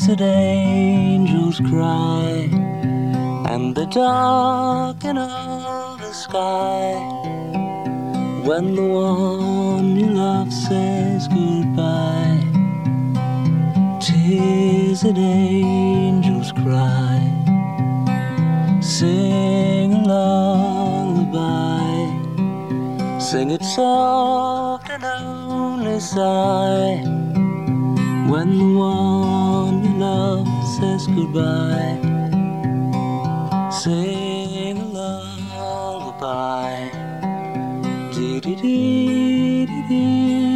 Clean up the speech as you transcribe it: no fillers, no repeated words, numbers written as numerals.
that angels cry, and the darkening of the sky, when the one you love says goodbye. 'Tis that angels cry, sing a lullaby, sing it soft and only sigh, when the one you love says goodbye. Sing a lullaby, dee dee dee dee dee.